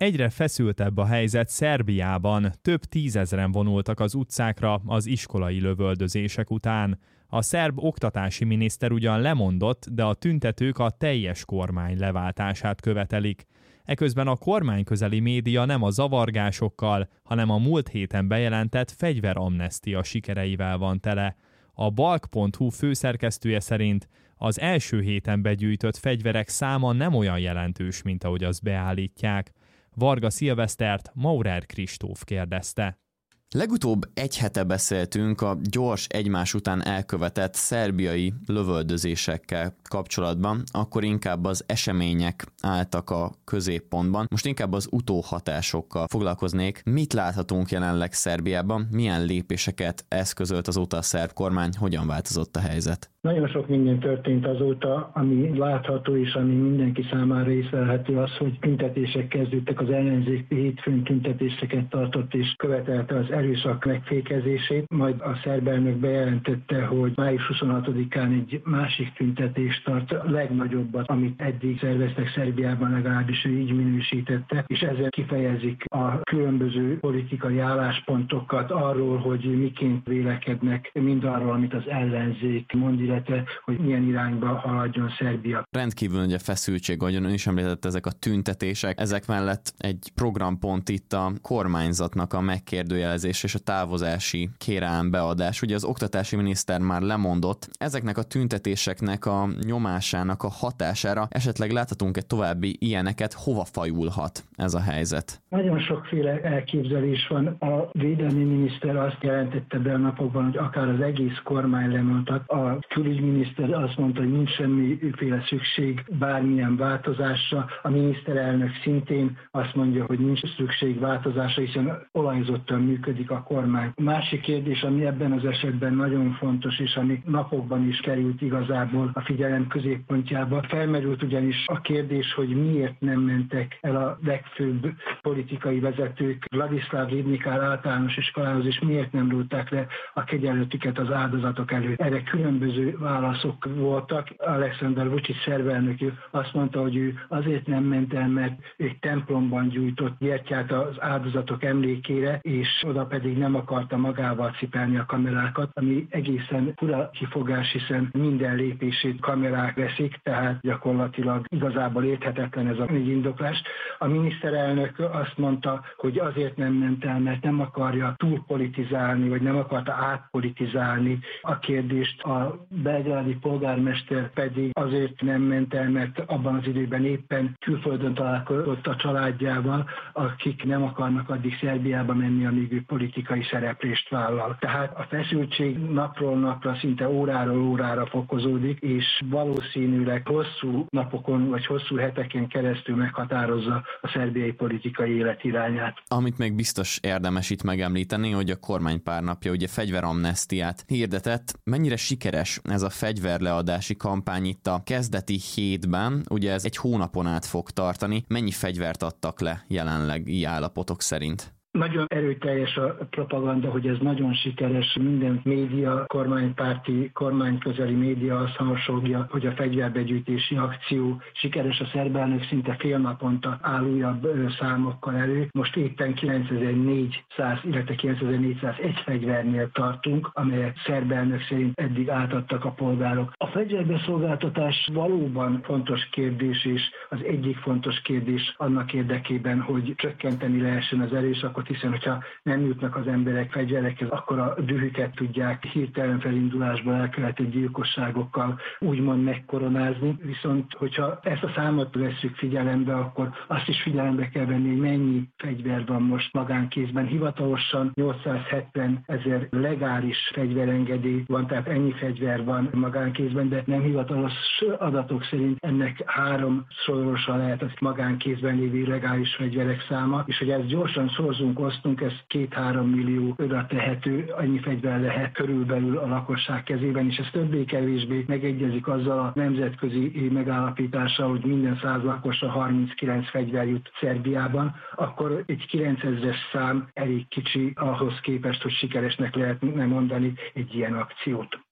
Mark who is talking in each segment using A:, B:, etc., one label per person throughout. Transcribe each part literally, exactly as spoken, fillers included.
A: Egyre feszültebb a helyzet Szerbiában, több tízezren vonultak az utcákra az iskolai lövöldözések után. A szerb oktatási miniszter ugyan lemondott, de a tüntetők a teljes kormány leváltását követelik. Eközben a kormányközeli média nem a zavargásokkal, hanem a múlt héten bejelentett fegyveramnesztia sikereivel van tele. A balk pont hu főszerkesztője szerint az első héten begyűjtött fegyverek száma nem olyan jelentős, mint ahogy azt beállítják. Varga Szilvesztert Maurer Kristóf kérdezte.
B: Legutóbb egy hete beszéltünk a gyors egymás után elkövetett szerbiai lövöldözésekkel kapcsolatban, akkor inkább az események álltak a középpontban. Most inkább az utóhatásokkal foglalkoznék. Mit láthatunk jelenleg Szerbiában? Milyen lépéseket eszközölt azóta a szerb kormány? Hogyan változott a helyzet?
C: Nagyon sok minden történt azóta, ami látható és ami mindenki számára észlelhető az, hogy tüntetések kezdődtek, az ellenzék hétfőn tüntetéseket tartott és követelte az erőszak megfékezését, majd a szerb elnök bejelentette, hogy május huszonhatodikán egy másik tüntetést tart, a legnagyobbat, amit eddig szerveztek Szerbiában, legalábbis ő így minősítette, és ezzel kifejezik a különböző politikai álláspontokat arról, hogy miként vélekednek mindarról, amit az ellenzék mond, illetve hogy milyen irányba haladjon Szerbia.
B: Rendkívül nagy a feszültség, ahogyan ön is említett, ezek a tüntetések, ezek mellett egy programpont itt a kormányzatnak a megkérdőjelezés és a távozási kérelem beadás. Ugye az oktatási miniszter már lemondott. Ezeknek a tüntetéseknek a nyomásának a hatására esetleg láthatunk egy további ilyeneket, hova fajulhat ez a helyzet?
C: Nagyon sokféle elképzelés van. A védelmi miniszter azt jelentette be a napokban, hogy akár az egész kormány lemondhat. A külügyminiszter azt mondta, hogy nincs semmiféle szükség bármilyen változásra. A miniszterelnök szintén azt mondja, hogy nincs szükség változásra, hiszen olajzottan működik a kormány. A másik kérdés, ami ebben az esetben nagyon fontos, és ami napokban is került igazából a figyelem középpontjába, felmerült ugyanis a kérdés, hogy miért nem mentek el a legfőbb politikai vezetők Vladislav Ribnikár általános iskolához, és miért nem rúgták le a kegyelőtüket az áldozatok előtt. Erre különböző válaszok voltak. Alexander Vučić szerb elnök azt mondta, hogy ő azért nem ment el, mert egy templomban gyújtott gyertyát az áldozatok emlékére, és oda pedig nem akarta magával cipelni a kamerákat, ami egészen fura kifogás, hiszen minden lépését kamerák veszik, tehát gyakorlatilag igazából érthetetlen ez a indoklás. A miniszterelnök azt mondta, hogy azért nem ment el, mert nem akarja túlpolitizálni, vagy nem akarta átpolitizálni a kérdést. A belgrádi polgármester pedig azért nem ment el, mert abban az időben éppen külföldön találkozott a családjával, akik nem akarnak addig Szerbiába menni, amíg ő politikai szereplést vállal. Tehát a feszültség napról napra, szinte óráról órára fokozódik, és valószínűleg hosszú napokon vagy hosszú heteken keresztül meghatározza a szerbiai politikai élet irányát.
B: Amit még biztos érdemes itt megemlíteni, hogy a kormány pár napja ugye fegyveramnesztiát hirdetett. Mennyire sikeres ez a fegyverleadási kampány itt a kezdeti hétben? Ugye ez egy hónapon át fog tartani. Mennyi fegyvert adtak le jelenlegi állapotok szerint?
C: Nagyon erőteljes a propaganda, hogy ez nagyon sikeres. Minden média, kormánypárti, kormányközeli média azt hangsogja, hogy a fegyverbegyűjtési akció sikeres. A szerb elnök szinte fél naponta áll újabb számokkal elő. Most éppen kilencezer-négyszáz, illetve kilencezer-négyszázegy fegyvernél tartunk, amelyet szerb elnök szerint eddig átadtak a polgárok. A fegyverbeszolgáltatás valóban fontos kérdés, és az egyik fontos kérdés annak érdekében, hogy csökkenteni lehessen az erőszakot, hiszen hogyha nem jutnak az emberek fegyverekhez, akkor a dühüket tudják hirtelen felindulásból elkövetett gyilkosságokkal úgymond megkoronázni. Viszont, hogyha ezt a számot vesszük figyelembe, akkor azt is figyelembe kell venni, hogy mennyi fegyver van most magánkézben. Hivatalosan nyolcszázhetven ezer legális fegyverengedély van, tehát ennyi fegyver van magánkézben, de nem hivatalos adatok szerint ennek három szorosa lehet a magánkézben lévő legális fegyverek száma, és hogy ezt gyorsan szorzunk, osztunk, ez két-három millióra tehető, annyi fegyver lehet körülbelül a lakosság kezében, és ez többé-kevésbé megegyezik azzal a nemzetközi megállapítással, hogy minden száz lakosra harminckilenc fegyver jut Szerbiában, akkor egy kilencezres szám elég kicsi ahhoz képest, hogy sikeresnek lehetne mondani egy ilyen akciót.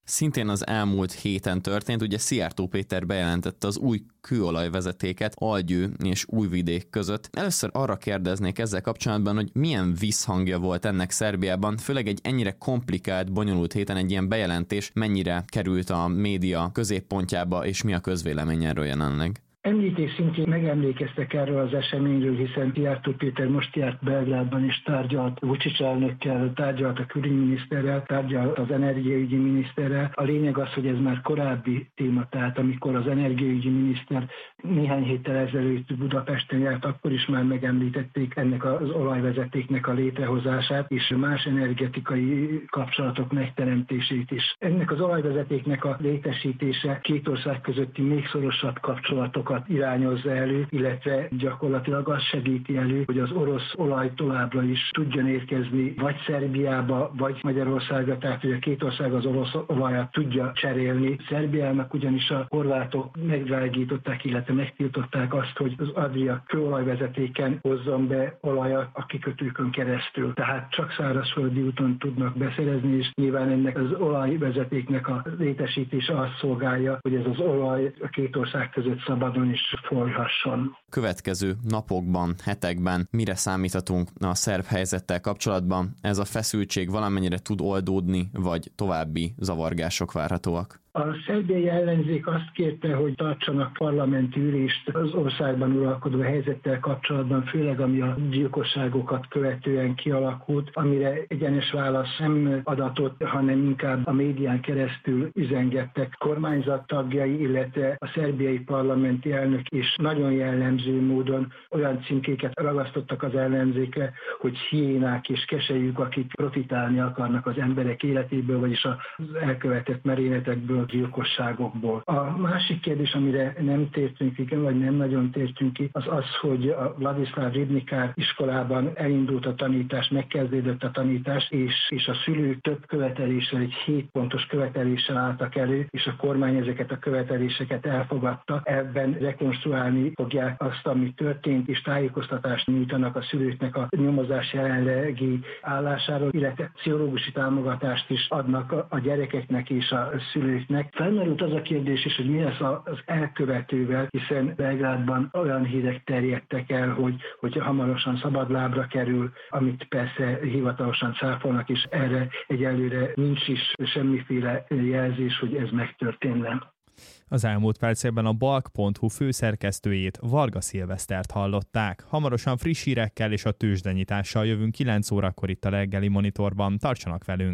B: szintén az elmúlt héten történt. Ugye Szijjártó Péter bejelentette az új kőolajvezetéket Algyő és Újvidék között. Először arra kérdeznék ezzel kapcsolatban, hogy milyen visszhangja volt ennek Szerbiában, főleg egy ennyire komplikált, bonyolult héten egy ilyen bejelentés mennyire került a média középpontjába, és mi a közvélemény erről jelenleg?
C: Említés szintén megemlékeztek erről az eseményről, hiszen Szijjártó Péter most járt Belgrádban és tárgyalt Vučić elnökkel, tárgyalt a külügyminiszterrel, tárgyalt az energiaügyi miniszterrel. A lényeg az, hogy ez már korábbi téma, tehát amikor az energiaügyi miniszter néhány héttel ezelőtt Budapesten járt, akkor is már megemlítették ennek az olajvezetéknek a létrehozását és más energetikai kapcsolatok megteremtését is. Ennek az olajvezetéknek a létesítése két ország közötti még szorosabb kapcsolatok irányozza elő, illetve gyakorlatilag azt segíti elő, hogy az orosz olaj továbbra is tudjon érkezni vagy Szerbiába, vagy Magyarországra, tehát hogy a két ország az orosz olajat tudja cserélni. Szerbiának ugyanis a horvátok megdrágították, illetve megtiltották azt, hogy az Adria kőolajvezetéken hozzon be olajat a kikötőkön keresztül. Tehát csak szárazföldi úton tudnak beszerezni, és nyilván ennek az olajvezetéknek a létesítése azt szolgálja, hogy ez az olaj a két ország között szabadon is folyhasson.
B: Következő napokban, hetekben mire számíthatunk a szerb helyzettel kapcsolatban? Ez a feszültség valamennyire tud oldódni, vagy további zavargások várhatóak?
C: A szerbiai ellenzék azt kérte, hogy tartsanak parlamenti ülést az országban uralkodó helyzettel kapcsolatban, főleg ami a gyilkosságokat követően kialakult, amire egyenes válasz nem adatott, hanem inkább a médián keresztül üzengettek kormányzat tagjai, illetve a szerbiai parlamenti elnök is nagyon jellemző módon olyan címkéket ragasztottak az ellenzékre, hogy hiénák és keselyük, akik profitálni akarnak az emberek életéből, vagyis az elkövetett merényletekből, gyilkosságokból. A másik kérdés, amire nem tértünk ki, vagy nem nagyon tértünk ki, az az, hogy a Vladislav Ribnikár iskolában elindult a tanítás, megkezdődött a tanítás, és, és a szülők több követeléssel, egy hét pontos követeléssel álltak elő, és a kormány ezeket a követeléseket elfogadta. Ebben rekonstruálni fogják azt, ami történt, és tájékoztatást nyújtanak a szülőknek a nyomozás jelenlegi állásáról, illetve pszichológusi támogatást is adnak a gyerekeknek és a szülőknek. Felmerült az a kérdés is, hogy mi lesz az elkövetővel, hiszen Belgrádban olyan hírek terjedtek el, hogy, hogy hamarosan szabadlábra kerül, amit persze hivatalosan cáfolnak, és erre egyelőre nincs is semmiféle jelzés, hogy ez megtörténne.
A: Az elmúlt percekben a balk pont hu főszerkesztőjét, Varga Szilvesztert hallották. Hamarosan friss hírekkel és a tőzsdenyitással jövünk kilenc órakor itt a reggeli monitorban. Tartsanak velünk!